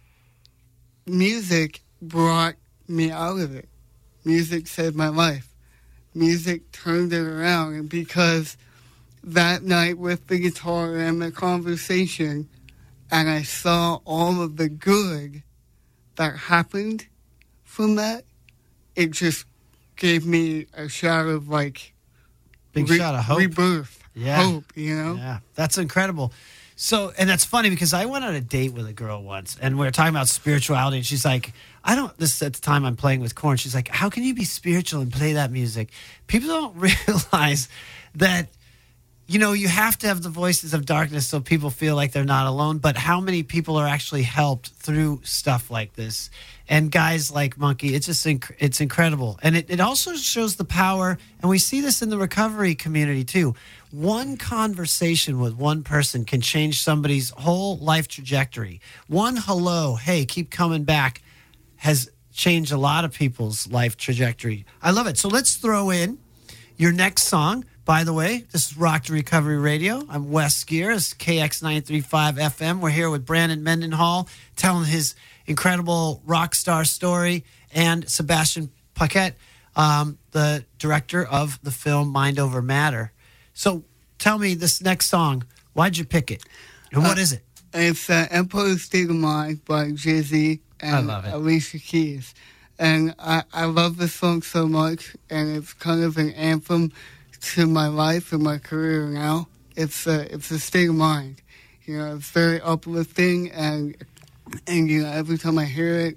music brought me out of it. Music saved my life. Music turned it around, and because that night with the guitar and the conversation, and I saw all of the good that happened from that, it just gave me a shot of big shot of hope. Rebirth. Yeah. Hope, Yeah, that's incredible. So, and that's funny because I went on a date with a girl once, and we were talking about spirituality, and she's like, this is at the time I'm playing with Korn, she's like, how can you be spiritual and play that music? People don't realize that, you have to have the voices of darkness so people feel like they're not alone, but how many people are actually helped through stuff like this? And guys like Monkey, it's just it's incredible. And it also shows the power, and we see this in the recovery community too. One conversation with one person can change somebody's whole life trajectory. One hello, hey, keep coming back, has changed a lot of people's life trajectory. I love it. So let's throw in your next song. By the way, this is Rock to Recovery Radio. I'm Wes Geer. It's KX 935 FM. We're here with Brandon Mendenhall telling his incredible rock star story, and Sebastian Paquette, the director of the film Mind Over Matter. So tell me, this next song, why'd you pick it? And what is it? It's Empire State of Mind by Jay-Z and Alicia Keys. And I love this song so much, and it's kind of an anthem to my life and my career now. It's a state of mind. It's very uplifting, and every time I hear it,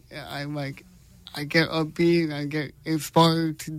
I get upbeat, I get inspired to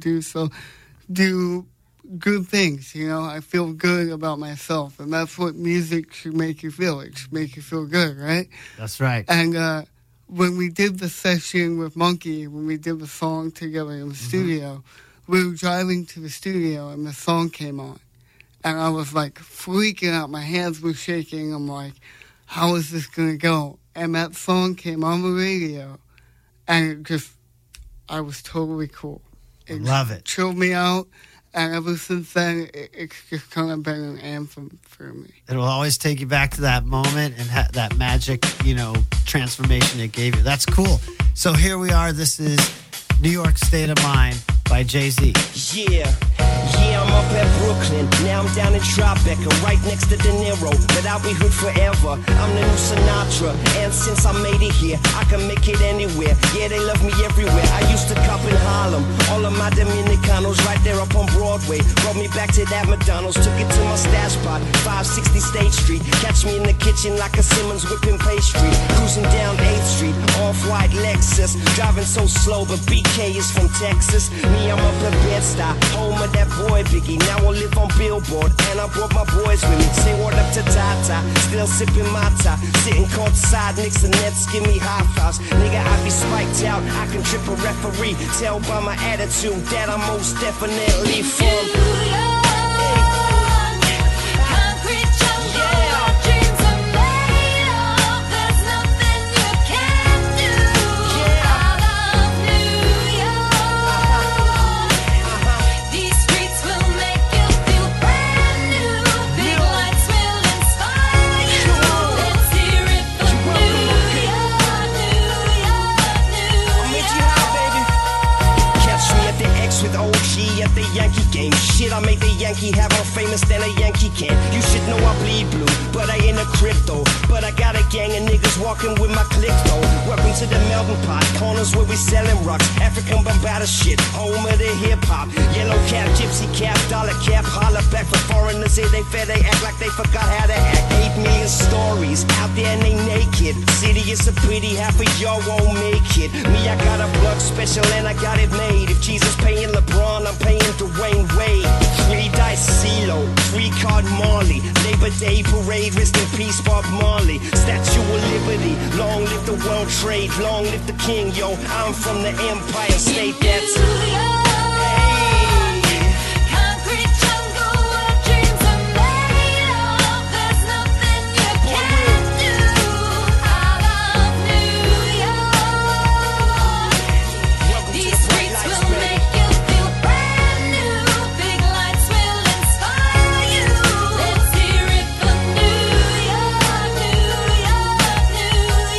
do good things. I feel good about myself, and that's what music should make you feel. It should make you feel good, right? That's right. And when we did the session with Monkey, when we did the song together in the studio, we were driving to the studio, and the song came on. And I was, freaking out. My hands were shaking. I'm like, how is this going to go? And that song came on the radio, and I was totally cool. Love it. Chilled me out. And ever since then, it's just kind of been an anthem for me. It will always take you back to that moment and that magic, transformation it gave you. That's cool. So here we are. This is New York State of Mind by Jay-Z. Yeah. Yeah, I'm up at Brooklyn, now I'm down in Tribeca, right next to De Niro, but I'll be hood forever. I'm the new Sinatra, and since I made it here, I can make it anywhere. Yeah, they love me everywhere. I used to cop in Harlem, all of my Dominicanos right there up on Broadway. Brought me back to that McDonald's, took it to my stash spot, 560 State Street. Catch me in the kitchen like a Simmons whipping pastry. Cruising down 8th Street, off-white Lexus, driving so slow, but BK is from Texas. Me, I'm up at Bed-Stuy, home of that boy Biggie. Now I live on Billboard, and I brought my boys with me. Say word up to Tata, still sipping my tie. Sitting courtside, Knicks and Nets give me high fives. Nigga, I be spiked out, I can trip a referee. Tell by my attitude that I'm most definitely from New York. Concrete jungle where dreams are made of. There's nothing you can't do. I love New York. These streets will make you feel brand new. Big lights will inspire you. Let's hear it for New York, New York, New I'm Itchy High, baby. Catch me at the X with OG at the Yankee game. Shit, I made the Yankee have more famous than a Yankee can. You should know I bleed blue, but I ain't a crypto. But I got a gang of niggas walking with my click though. Welcome to the melting pot, corners where we selling rocks. African Bombada shit, home of the hip hop. Yellow cap, gypsy cap, dollar cap, holla back for foreigners. Here they fair, they act like they forgot how to act. 8 million stories out there and they naked. City is a pity, half of y'all won't make it. Me, I got a plug special and I got it made. If Jesus paying LeBron, I'm paying Dwayne Wade. 3 dice CeeLo, 3 card Marley. Labor Day parade, rest in peace Bob Marley. Statue of Liberty, long live the World Trade, long live the King, yo. I'm from the Empire State, that's New York. Concrete jungle where dreams are made of. There's nothing you can't do. I love New York. These streets will make you feel brand new. Big lights will inspire you. Let's hear it for New York, New York, New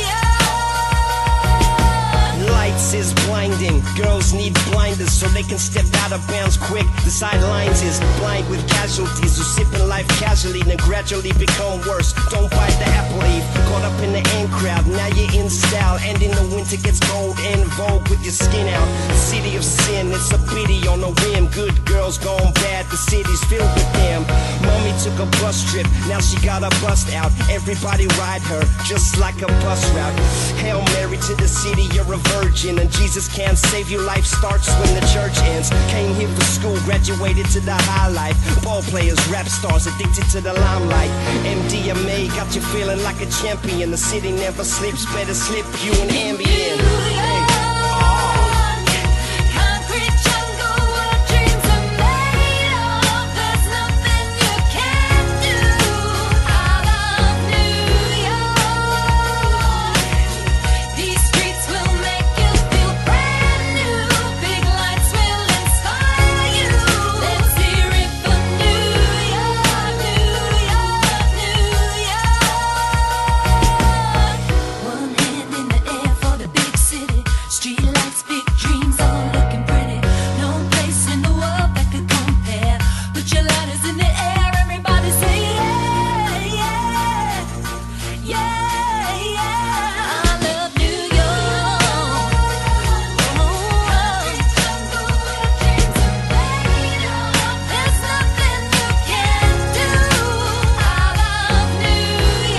York. Lights is blinding. Girls need blinders so they can step out of bounds quick. The sidelines is blind with casualties who sip in life casually, then gradually become worse. Don't bite the apple eve. Caught up in the in crowd, now you're in style. And in the winter gets cold and vogue with your skin out. The city of sin, it's a pity on a whim. Good girls gone bad, the city's filled with them. Mommy took a bus trip, now she got a bust out. Everybody ride her, just like a bus route. Hail Mary to the city, you're a virgin. And Jesus can't save you, life starts when the church ends. Came here for school, graduated to the high life. Ball players, rap stars, addicted to the limelight. MDMA got you feeling like a champion. The city never sleeps, better slip you an Ambien. Concrete jungle where dreams are made of. There's nothing you can't do. I love New York. These streets will make you feel brand new. Big lights will inspire you. Let's hear it for New York, New York, New York. One hand in the air for the big city. Street lights, big dreams, all looking pretty. No place in the world that could compare. Put your lighters in the air, everybody say yeah, yeah, yeah, yeah. I love New York. There's nothing you can't do. I love New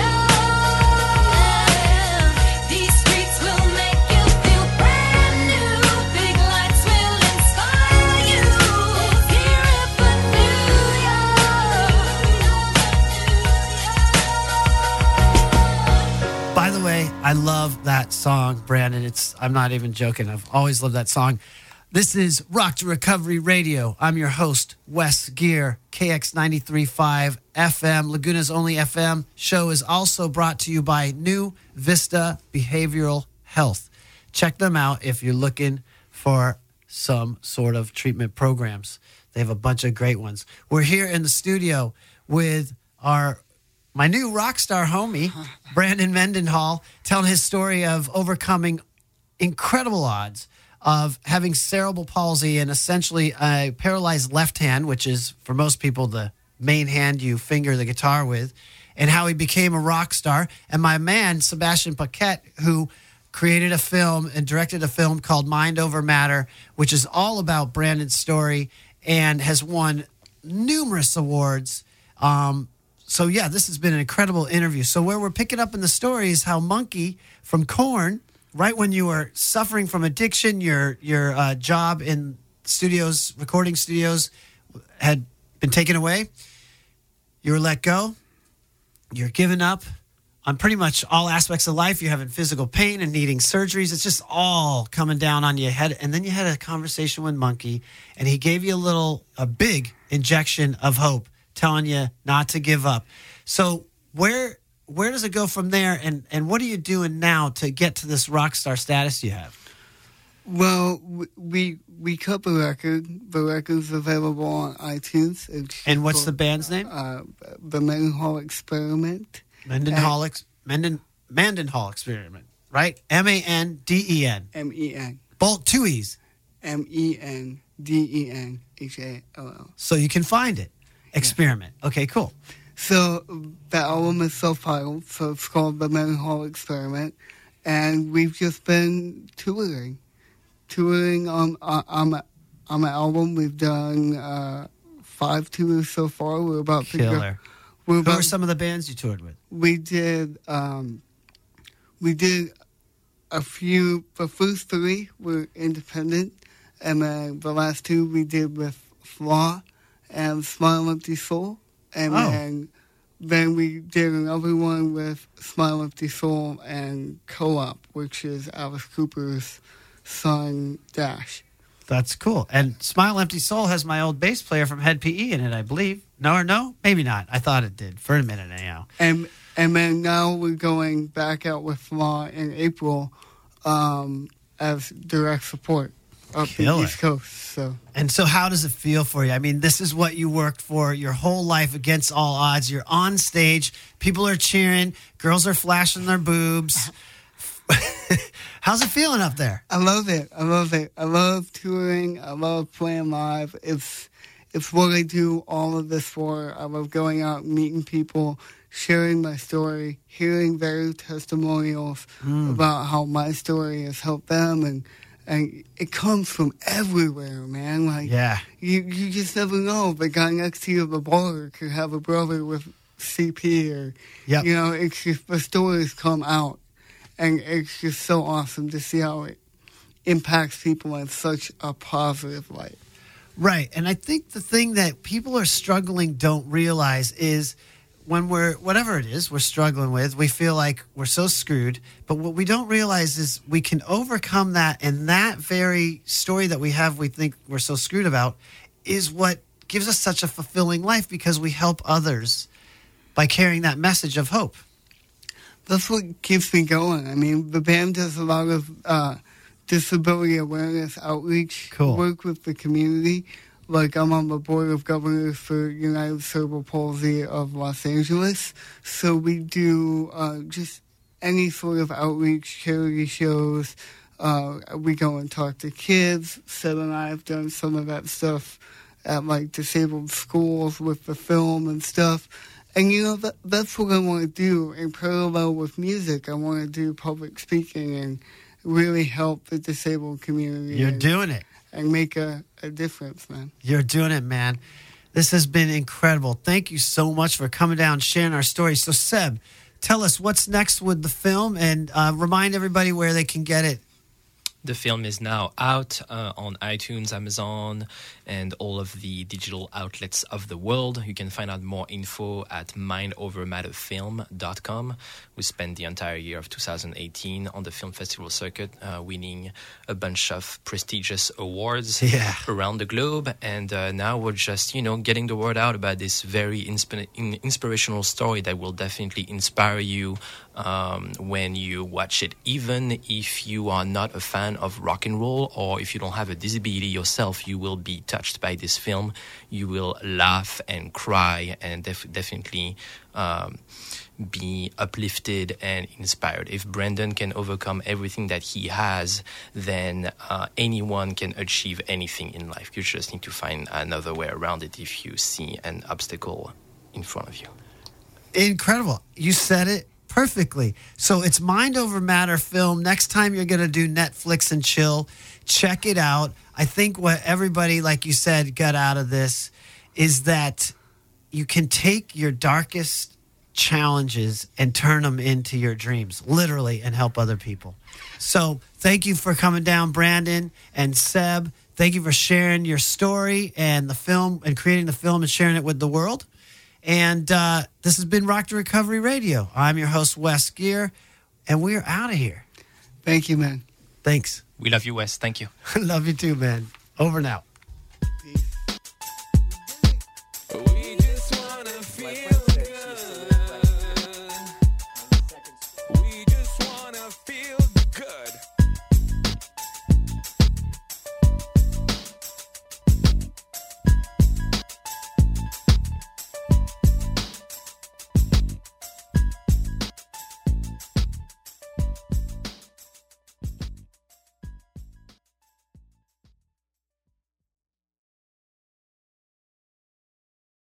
York. These streets will make you feel brand new. Big lights will inspire you. Let's hear it for New York. By the way, I love that song, Brandon. I'm not even joking. I've always loved that song. This is Rock to Recovery Radio. I'm your host, Wes Gear, KX 93.5 FM, Laguna's only FM. Show is also brought to you by New Vista Behavioral Health. Check them out if you're looking for some sort of treatment programs. They have a bunch of great ones. We're here in the studio with my new rock star homie, Brandon Mendenhall, telling his story of overcoming incredible odds of having cerebral palsy and essentially a paralyzed left hand, which is, for most people, the main hand you finger the guitar with, and how he became a rock star. And my man, Sebastian Paquette, who created a film and directed a film called Mind Over Matter, which is all about Brandon's story and has won numerous awards. So, yeah, this has been an incredible interview. So where we're picking up in the story is how Monkey from Korn, right when you were suffering from addiction, your job in studios, recording studios, had been taken away. You were let go. You're given up on pretty much all aspects of life. You're having physical pain and needing surgeries. It's just all coming down on your head. And then you had a conversation with Monkey, and he gave you a big injection of hope, telling you not to give up. So where does it go from there, and what are you doing now to get to this rock star status you have? Well, we cut the record. The record's available on iTunes. And what's the band's name? The Mendenhall Experiment. Mendenhall Experiment, right? M-A-N-D-E-N. M-E-N. Both two E's. M-E-N-D-E-N-H-A-L-L. So you can find it. Experiment. Okay, cool. So the album is self-titled, so it's called The Mendenhall Experiment, and we've just been touring on my album. We've done 5 tours so far. We're about to go. Killer. Who are some of the bands you toured with? We did a few. The first 3 were independent, and then the last 2 we did with Flaw and Smile Empty Soul. And then we did another one with Smile Empty Soul and Co-op, which is Alice Cooper's son, Dash. That's cool. And Smile Empty Soul has my old bass player from Head PE in it, I believe. No? Maybe not. I thought it did for a minute anyhow. And then now we're going back out with Flaw in April as direct support up Killer. the East Coast. So how does it feel for you? I mean, this is what you worked for your whole life against all odds. You're on stage. People are cheering. Girls are flashing their boobs. How's it feeling up there? I love it. I love touring. I love playing live. It's what I do all of this for. I love going out, meeting people, sharing my story, hearing their testimonials about how my story has helped them, and it comes from everywhere, man. Like, yeah, you just never know. The guy next to you at the bar could have a brother with CP, or it's just the stories come out, and it's just so awesome to see how it impacts people in such a positive light. Right, and I think the thing that people are struggling don't realize is when whatever it is we're struggling with, we feel like we're so screwed. But what we don't realize is we can overcome that, and that very story that we have, we think we're so screwed about, is what gives us such a fulfilling life, because we help others by carrying that message of hope. That's what keeps me going. I mean, the band does a lot of disability awareness outreach work with the community. Like, I'm on the board of governors for United Cerebral Palsy of Los Angeles. So we do just any sort of outreach, charity shows. We go and talk to kids. Seth and I have done some of that stuff at, like, disabled schools with the film and stuff. And, that's what I want to do in parallel with music. I want to do public speaking and really help the disabled community. You're doing it. And make a difference, man. You're doing it, man. This has been incredible. Thank you so much for coming down and sharing our story. So, Seb, tell us what's next with the film, and remind everybody where they can get it. The film is now out on iTunes, Amazon, and all of the digital outlets of the world. You can find out more info at mindovermatterfilm.com. We spent the entire year of 2018 on the film festival circuit, winning a bunch of prestigious awards around the globe. And now we're just, getting the word out about this very inspirational story that will definitely inspire you when you watch it, even if you are not a fan fan of rock and roll, or if you don't have a disability yourself, you will be touched by this film. You will laugh and cry and definitely be uplifted and inspired. If Brandon can overcome everything that he has, then anyone can achieve anything in life. You just need to find another way around it if you see an obstacle in front of you. Incredible. You said it perfectly. So it's Mind Over Matter film. Next time you're going to do Netflix and chill, check it out. I think what everybody, like you said, got out of this is that you can take your darkest challenges and turn them into your dreams, literally, and help other people. So thank you for coming down, Brandon and Seb. Thank you for sharing your story and the film and creating the film and sharing it with the world. And this has been Rock to Recovery Radio. I'm your host, Wes Geer, and we're out of here. Thank you, man. Thanks. We love you, Wes. Thank you. Love you too, man. Over and out.